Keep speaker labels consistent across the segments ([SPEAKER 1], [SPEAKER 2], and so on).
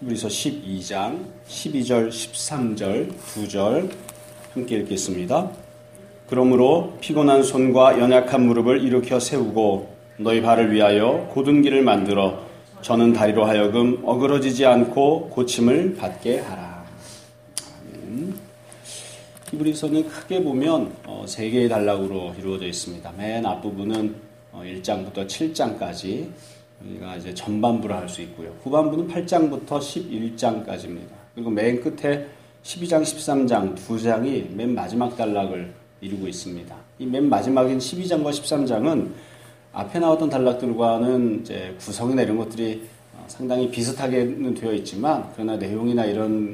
[SPEAKER 1] 히브리서 12장 12절 13절 2절 함께 읽겠습니다. 그러므로 피곤한 손과 연약한 무릎을 일으켜 세우고 너희 발을 위하여 곧은 길을 만들어 저는 다리로 하여금 어그러지지 않고 고침을 받게 하라. 아멘. 히브리서는 크게 보면 세 개의 단락으로 이루어져 있습니다. 맨 앞부분은 1장부터 7장까지 우리가 이제 전반부를 할 수 있고요. 후반부는 8장부터 11장까지입니다. 그리고 맨 끝에 12장, 13장 두 장이 맨 마지막 단락을 이루고 있습니다. 이 맨 마지막인 12장과 13장은 앞에 나왔던 단락들과는 이제 구성이나 이런 것들이 상당히 비슷하게는 되어 있지만, 그러나 내용이나 이런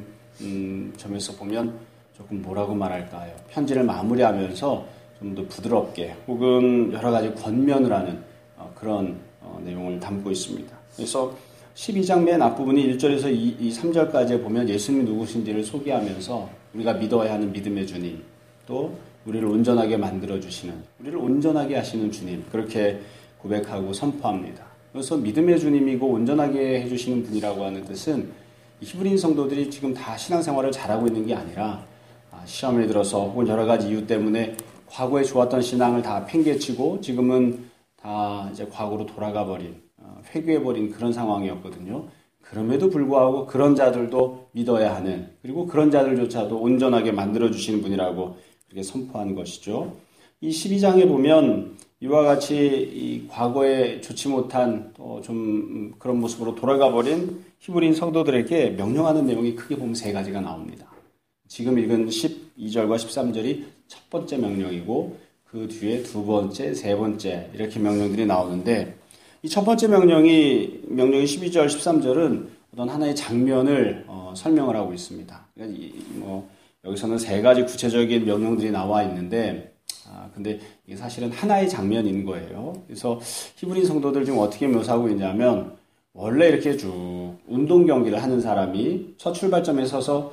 [SPEAKER 1] 점에서 보면 조금 뭐라고 말할까요? 편지를 마무리하면서 좀 더 부드럽게 혹은 여러 가지 권면을 하는 그런 내용을 담고 있습니다. 그래서 12장 맨 앞부분이 1절에서 3절까지 보면 예수님이 누구신지를 소개하면서 우리가 믿어야 하는 믿음의 주님, 또 우리를 온전하게 만들어주시는, 우리를 온전하게 하시는 주님, 그렇게 고백하고 선포합니다. 그래서 믿음의 주님이고 온전하게 해주시는 분이라고 하는 뜻은 히브리인 성도들이 지금 다 신앙생활을 잘하고 있는 게 아니라 시험에 들어서 혹은 여러 가지 이유 때문에 과거에 좋았던 신앙을 다 팽개치고 지금은 다 이제 과거로 돌아가 버린, 회귀해버린 그런 상황이었거든요. 그럼에도 불구하고 그런 자들도 믿어야 하는, 그리고 그런 자들조차도 온전하게 만들어주시는 분이라고 그렇게 선포한 것이죠. 이 12장에 보면 이와 같이 이 과거에 좋지 못한 또 좀 그런 모습으로 돌아가 버린 히브리인 성도들에게 명령하는 내용이 크게 보면 세 가지가 나옵니다. 지금 읽은 12절과 13절이 첫 번째 명령이고 그 뒤에 두 번째, 세 번째 이렇게 명령들이 나오는데, 이 첫 번째 명령이 12절, 13절은 어떤 하나의 장면을 설명을 하고 있습니다. 그러니까 여기서는 세 가지 구체적인 명령들이 나와 있는데, 근데 이게 사실은 하나의 장면인 거예요. 그래서 히브리 성도들 지금 어떻게 묘사하고 있냐면, 원래 이렇게 쭉 운동 경기를 하는 사람이 첫 출발점에 서서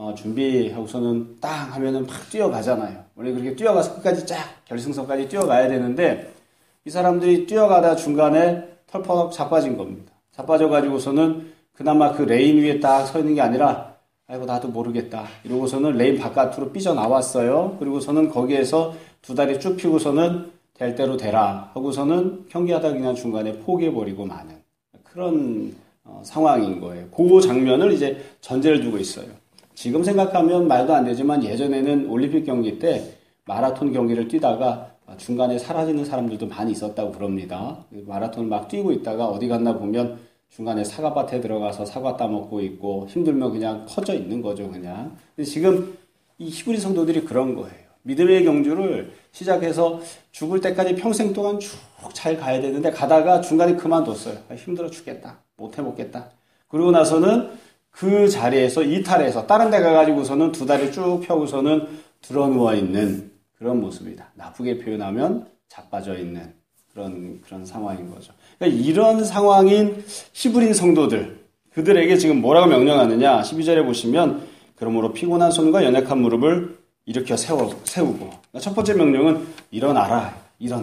[SPEAKER 1] 준비하고서는 땅 하면은 막 뛰어가잖아요. 원래 그렇게 뛰어가서 끝까지 쫙 결승선까지 뛰어가야 되는데, 이 사람들이 뛰어가다 중간에 털퍼덕 자빠진 겁니다. 자빠져가지고서는 그나마 그 레인 위에 딱 서 있는 게 아니라, 아이고 나도 모르겠다 이러고서는 레인 바깥으로 삐져나왔어요. 그리고서는 거기에서 두 다리 쭉 펴고서는 될 대로 되라 하고서는 경기하다 그냥 중간에 포기해버리고 마는 그런 상황인 거예요. 그 장면을 이제 전제를 두고 있어요. 지금 생각하면 말도 안 되지만 예전에는 올림픽 경기 때 마라톤 경기를 뛰다가 중간에 사라지는 사람들도 많이 있었다고 그럽니다. 마라톤을 막 뛰고 있다가 어디 갔나 보면 중간에 사과밭에 들어가서 사과 따먹고 있고 힘들면 그냥 퍼져 있는 거죠, 그냥. 근데 지금 이 히브리 성도들이 그런 거예요. 믿음의 경주를 시작해서 죽을 때까지 평생 동안 쭉 잘 가야 되는데 가다가 중간에 그만뒀어요. 힘들어 죽겠다. 못 해먹겠다. 그러고 나서는 그 자리에서 이탈해서 다른 데 가가지고서는 두 다리 쭉 펴고서는 드러누워 있는 그런 모습이다. 나쁘게 표현하면 자빠져 있는 그런 상황인 거죠. 그러니까 이런 상황인 히브리인 성도들, 그들에게 지금 뭐라고 명령하느냐? 12절에 보시면 그러므로 피곤한 손과 연약한 무릎을 일으켜 세우고, 그러니까 첫 번째 명령은 일어나라.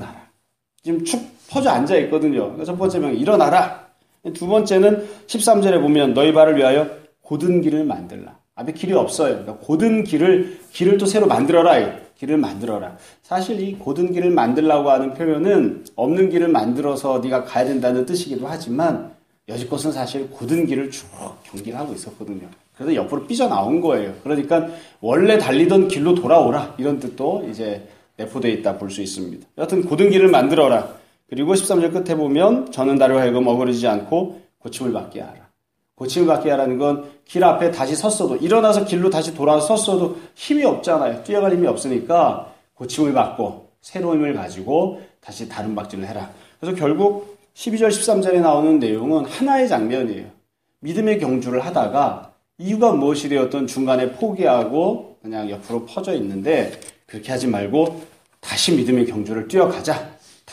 [SPEAKER 1] 지금 축 퍼져 앉아 있거든요. 그러니까 첫 번째 명령 일어나라. 두 번째는 13절에 보면 너희 발을 위하여 곧은 길을 만들라. 앞에 길이 없어요. 그러니까 곧은 길을 또 새로 만들어라. 길을 만들어라. 사실 이 곧은 길을 만들라고 하는 표현은 없는 길을 만들어서 네가 가야 된다는 뜻이기도 하지만 여지껏은 사실 곧은 길을 쭉 경기를 하고 있었거든요. 그래서 옆으로 삐져나온 거예요. 그러니까 원래 달리던 길로 돌아오라. 이런 뜻도 이제 내포되어 있다 볼 수 있습니다. 여하튼 곧은 길을 만들어라. 그리고 13절 끝에 보면 저는 다리로 하여금 어그러지지 않고 고침을 받게 하라. 고침을 받게 하라는 건 길 앞에 다시 섰어도, 일어나서 길로 다시 돌아서 섰어도 힘이 없잖아요. 뛰어갈 힘이 없으니까 고침을 받고 새로운 힘을 가지고 다시 다른 박질을 해라. 그래서 결국 12절 13절에 나오는 내용은 하나의 장면이에요. 믿음의 경주를 하다가 이유가 무엇이 되었던 중간에 포기하고 그냥 옆으로 퍼져 있는데, 그렇게 하지 말고 다시 믿음의 경주를 뛰어가자.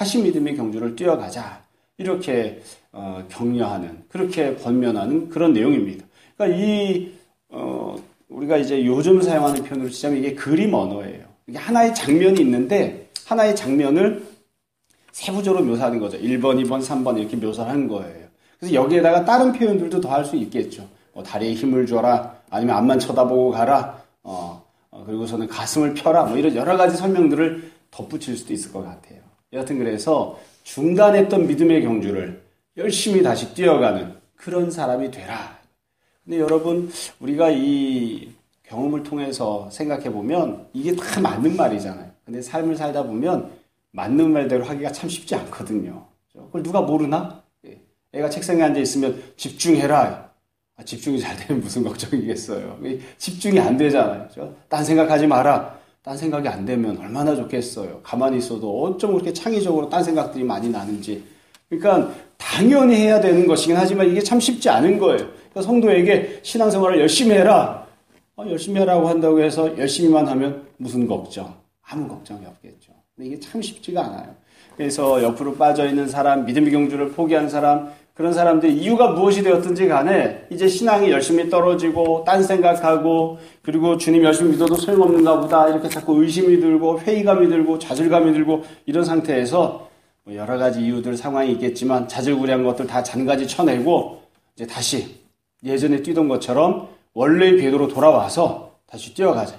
[SPEAKER 1] 이렇게 격려하는, 그렇게 권면하는 그런 내용입니다. 그러니까 우리가 이제 요즘 사용하는 표현으로 치자면 이게 그림 언어예요. 이게 하나의 장면이 있는데 하나의 장면을 세부적으로 묘사하는 거죠. 1번, 2번, 3번 이렇게 묘사하는 거예요. 그래서 여기에다가 다른 표현들도 더 할 수 있겠죠. 뭐 다리에 힘을 줘라, 아니면 앞만 쳐다보고 가라, 그리고서는 가슴을 펴라, 뭐 이런 여러 가지 설명들을 덧붙일 수도 있을 것 같아요. 여하튼 그래서 중단했던 믿음의 경주를 열심히 다시 뛰어가는 그런 사람이 되라. 근데 여러분, 우리가 이 경험을 통해서 생각해 보면 이게 다 맞는 말이잖아요. 근데 삶을 살다 보면 맞는 말대로 하기가 참 쉽지 않거든요. 그걸 누가 모르나? 애가 책상에 앉아 있으면 집중해라. 집중이 잘 되면 무슨 걱정이겠어요. 집중이 안 되잖아요. 딴 생각하지 마라. 딴 생각이 안 되면 얼마나 좋겠어요. 가만히 있어도 어쩜 그렇게 창의적으로 딴 생각들이 많이 나는지. 그러니까 당연히 해야 되는 것이긴 하지만 이게 참 쉽지 않은 거예요. 그러니까 성도에게 신앙생활을 열심히 해라. 열심히 하라고 한다고 해서 열심히만 하면 무슨 걱정? 아무 걱정이 없겠죠. 근데 이게 참 쉽지가 않아요. 그래서 옆으로 빠져있는 사람, 믿음의 경주를 포기한 사람, 그런 사람들이 이유가 무엇이 되었든지 간에 이제 신앙이 열심히 떨어지고 딴 생각하고 그리고 주님 열심히 믿어도 소용없는가 보다 이렇게 자꾸 의심이 들고 회의감이 들고 좌절감이 들고 이런 상태에서 뭐 여러 가지 이유들 상황이 있겠지만 자질구레한 것들 다 잔가지 쳐내고 이제 다시 예전에 뛰던 것처럼 원래의 궤도로 돌아와서 다시 뛰어가자.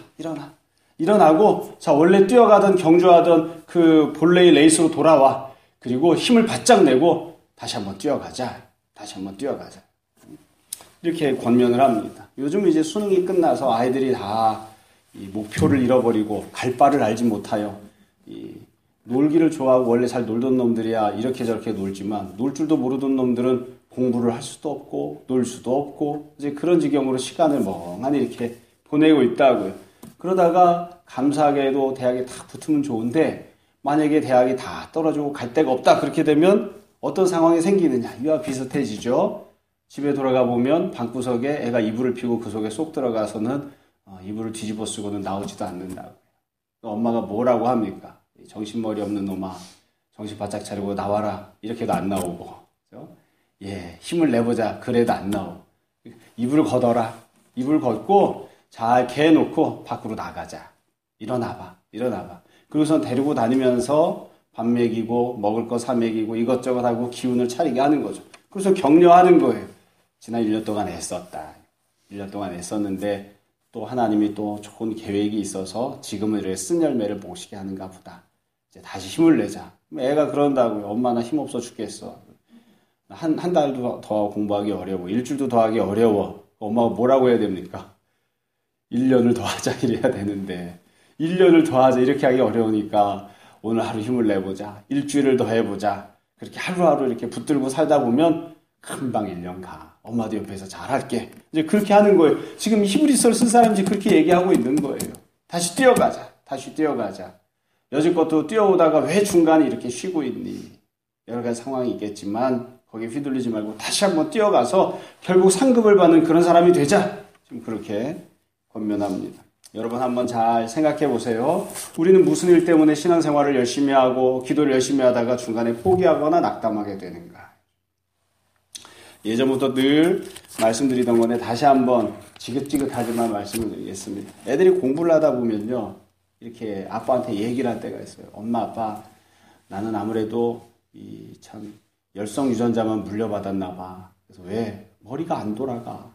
[SPEAKER 1] 일어나고 자 원래 뛰어가던 경주하던 그 본래의 레이스로 돌아와. 그리고 힘을 바짝 내고 다시 한번 뛰어가자. 이렇게 권면을 합니다. 요즘 이제 수능이 끝나서 아이들이 다 이 목표를 잃어버리고 갈 바를 알지 못하여 이 놀기를 좋아하고 원래 잘 놀던 놈들이야 이렇게 저렇게 놀지만 놀 줄도 모르던 놈들은 공부를 할 수도 없고 놀 수도 없고 이제 그런 지경으로 시간을 멍하니 이렇게 보내고 있다고요. 그러다가 감사하게도 대학에 다 붙으면 좋은데 만약에 대학이 다 떨어지고 갈 데가 없다 그렇게 되면 어떤 상황이 생기느냐 이와 비슷해지죠. 집에 돌아가 보면 방구석에 애가 이불을 피고 그 속에 쏙 들어가서는 이불을 뒤집어 쓰고는 나오지도 않는다고요. 엄마가 뭐라고 합니까? 정신머리 없는 놈아 정신 바짝 차리고 나와라 이렇게도 안 나오고 그렇죠? 힘을 내보자 그래도 안 나오고 이불을 걷어라 이불 걷고 잘 개놓고 밖으로 나가자 일어나봐 그리고선 데리고 다니면서 밥 먹이고 먹을 거 사 먹이고 이것저것 하고 기운을 차리게 하는 거죠. 그래서 격려하는 거예요. 지난 1년 동안 애썼다. 1년 동안 애썼는데 또 하나님이 또 좋은 계획이 있어서 지금은 이렇게 쓴 열매를 보시게 하는가 보다. 이제 다시 힘을 내자. 애가 그런다고요. 엄마 나 힘없어 죽겠어. 한 달도 더 공부하기 어려워. 일주일도 더 하기 어려워. 엄마가 뭐라고 해야 됩니까? 1년을 더 하자 이래야 되는데 1년을 더 하자 이렇게 하기 어려우니까 오늘 하루 힘을 내보자. 일주일을 더 해보자. 그렇게 하루하루 이렇게 붙들고 살다 보면 금방 1년 가. 엄마도 옆에서 잘할게. 이제 그렇게 하는 거예요. 지금 히브리서를 쓴 사람이 그렇게 얘기하고 있는 거예요. 다시 뛰어가자. 여지껏도 뛰어오다가 왜 중간에 이렇게 쉬고 있니? 여러 가지 상황이 있겠지만 거기에 휘둘리지 말고 다시 한번 뛰어가서 결국 상급을 받는 그런 사람이 되자. 지금 그렇게 권면합니다. 여러분 한번 잘 생각해 보세요. 우리는 무슨 일 때문에 신앙생활을 열심히 하고 기도를 열심히 하다가 중간에 포기하거나 낙담하게 되는가? 예전부터 늘 말씀드리던 건데 다시 한번 지긋지긋하지만 말씀을 드리겠습니다. 애들이 공부를 하다 보면요. 이렇게 아빠한테 얘기를 할 때가 있어요. 엄마, 아빠, 나는 아무래도 이 참 열성 유전자만 물려받았나 봐. 그래서 왜? 머리가 안 돌아가.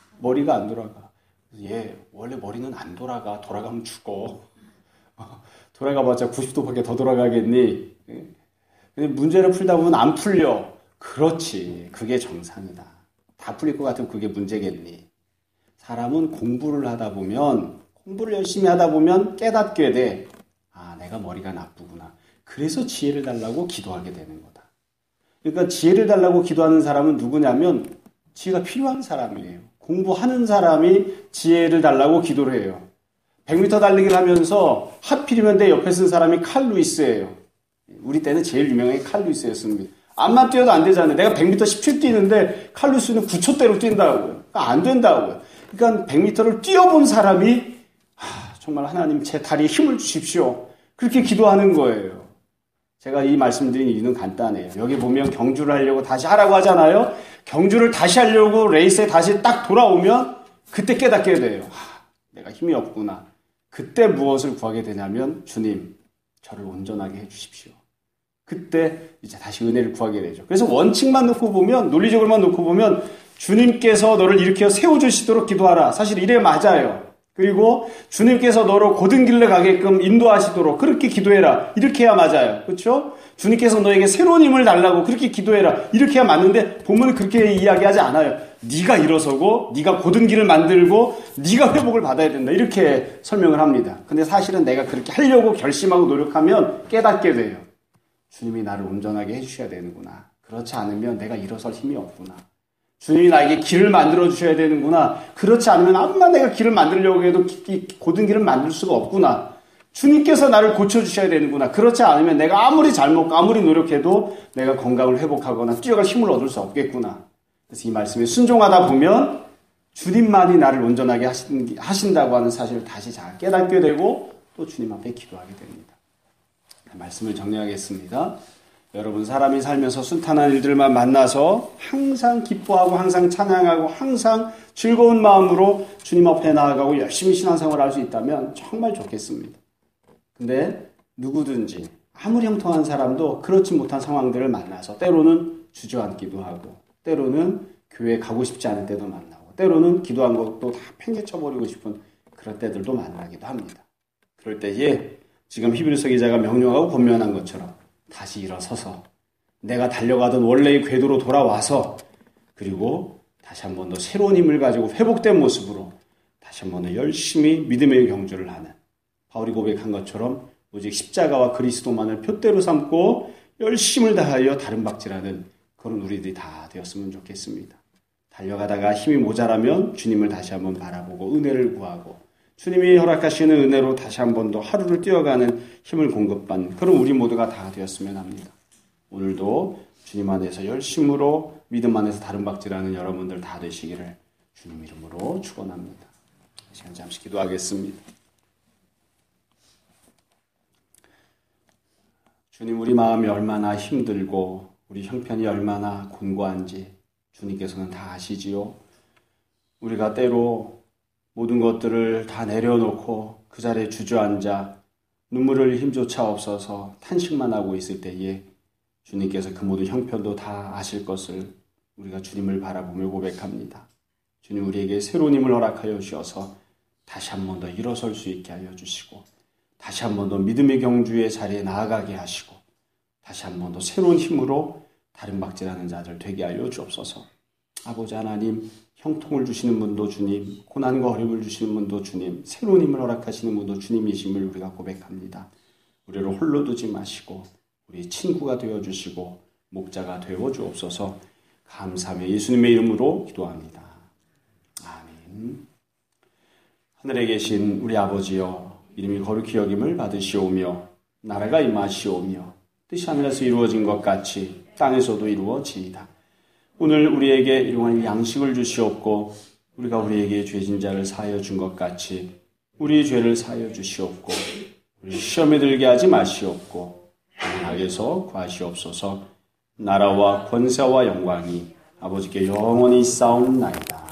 [SPEAKER 1] 얘 원래 머리는 안 돌아가. 돌아가면 죽어. 돌아가봤자 90도밖에 더 돌아가겠니? 근데 문제를 풀다 보면 안 풀려. 그렇지. 그게 정상이다. 다 풀릴 것 같으면 그게 문제겠니? 사람은 공부를 열심히 하다 보면 깨닫게 돼. 아, 내가 머리가 나쁘구나. 그래서 지혜를 달라고 기도하게 되는 거다. 그러니까 지혜를 달라고 기도하는 사람은 누구냐면 지혜가 필요한 사람이에요. 공부하는 사람이 지혜를 달라고 기도를 해요. 100m 달리기를 하면서 하필이면 내 옆에 쓴 사람이 칼 루이스예요. 우리 때는 제일 유명한 게 칼 루이스였습니다. 암만 뛰어도 안 되잖아요. 내가 100m 10초 뛰는데 칼 루이스는 9초대로 뛴다고요. 그러니까 안 된다고요. 그러니까 100m를 뛰어본 사람이 정말 하나님 제 다리에 힘을 주십시오. 그렇게 기도하는 거예요. 제가 이 말씀드린 이유는 간단해요. 여기 보면 경주를 하려고 다시 하라고 하잖아요. 경주를 다시 하려고 레이스에 다시 딱 돌아오면 그때 깨닫게 돼요. 내가 힘이 없구나. 그때 무엇을 구하게 되냐면 주님 저를 온전하게 해주십시오. 그때 이제 다시 은혜를 구하게 되죠. 그래서 원칙만 놓고 보면 논리적으로만 놓고 보면 주님께서 너를 일으켜 세워주시도록 기도하라. 사실 이래 맞아요. 그리고 주님께서 너로 고든 길로 가게끔 인도하시도록 그렇게 기도해라. 이렇게 해야 맞아요. 그렇죠? 주님께서 너에게 새로운 힘을 달라고 그렇게 기도해라. 이렇게 해야 맞는데 본문은 그렇게 이야기하지 않아요. 네가 일어서고 네가 고든 길을 만들고 네가 회복을 받아야 된다. 이렇게 설명을 합니다. 근데 사실은 내가 그렇게 하려고 결심하고 노력하면 깨닫게 돼요. 주님이 나를 온전하게 해주셔야 되는구나. 그렇지 않으면 내가 일어설 힘이 없구나. 주님이 나에게 길을 만들어 주셔야 되는구나. 그렇지 않으면 아무나 내가 길을 만들려고 해도 고든 길을 만들 수가 없구나. 주님께서 나를 고쳐주셔야 되는구나. 그렇지 않으면 내가 아무리 잘 먹고 아무리 노력해도 내가 건강을 회복하거나 뛰어갈 힘을 얻을 수 없겠구나. 그래서 이 말씀에 순종하다 보면 주님만이 나를 온전하게 하신다고 하는 사실을 다시 잘 깨닫게 되고 또 주님 앞에 기도하게 됩니다. 말씀을 정리하겠습니다. 여러분, 사람이 살면서 순탄한 일들만 만나서 항상 기뻐하고 항상 찬양하고 항상 즐거운 마음으로 주님 앞에 나아가고 열심히 신앙생활을 할 수 있다면 정말 좋겠습니다. 근데 누구든지 아무리 형통한 사람도 그렇지 못한 상황들을 만나서 때로는 주저앉기도 하고 때로는 교회에 가고 싶지 않은 때도 만나고 때로는 기도한 것도 다 팽개쳐버리고 싶은 그런 때들도 만나기도 합니다. 그럴 때에 지금 히브리서 기자가 명령하고 권면한 것처럼 다시 일어서서 내가 달려가던 원래의 궤도로 돌아와서 그리고 다시 한 번 더 새로운 힘을 가지고 회복된 모습으로 다시 한 번 더 열심히 믿음의 경주를 하는 바울이 고백한 것처럼 오직 십자가와 그리스도만을 표대로 삼고 열심을 다하여 다른 박질하는 그런 우리들이 다 되었으면 좋겠습니다. 달려가다가 힘이 모자라면 주님을 다시 한번 바라보고 은혜를 구하고 주님이 허락하시는 은혜로 다시 한 번 더 하루를 뛰어가는 힘을 공급받는 그런 우리 모두가 다 되었으면 합니다. 오늘도 주님 안에서 열심으로 믿음 안에서 다른 박질하는 여러분들 다 되시기를 주님 이름으로 축원합니다. 시간 잠시 기도하겠습니다. 주님, 우리 마음이 얼마나 힘들고 우리 형편이 얼마나 곤고한지 주님께서는 다 아시지요. 우리가 때로 모든 것들을 다 내려놓고 그 자리에 주저앉아 눈물 흘릴 힘조차 없어서 탄식만 하고 있을 때에 주님께서 그 모든 형편도 다 아실 것을 우리가 주님을 바라보며 고백합니다. 주님, 우리에게 새로운 힘을 허락하여 주셔서 다시 한 번 더 일어설 수 있게 하여 주시고 다시 한 번 더 믿음의 경주의 자리에 나아가게 하시고 다시 한 번 더 새로운 힘으로 다른 박질하는 자들 되게 하여 주옵소서. 아버지 하나님, 형통을 주시는 분도 주님, 고난과 어려움을 주시는 분도 주님, 새로운 힘을 허락하시는 분도 주님이심을 우리가 고백합니다. 우리를 홀로 두지 마시고 우리 친구가 되어주시고 목자가 되어주옵소서. 감사하며 예수님의 이름으로 기도합니다. 아멘. 하늘에 계신 우리 아버지여, 이름이 거룩히 여김을 받으시오며 나라가 임하시오며 뜻이 하늘에서 이루어진 것 같이 땅에서도 이루어지이다. 오늘 우리에게 일용할 양식을 주시옵고 우리가 우리에게 죄진 자를 사하여 준 것 같이 우리 죄를 사하여 주시옵고 우리 시험에 들게 하지 마시옵고 악에서 구하시옵소서. 나라와 권세와 영광이 아버지께 영원히 있사옵나이다.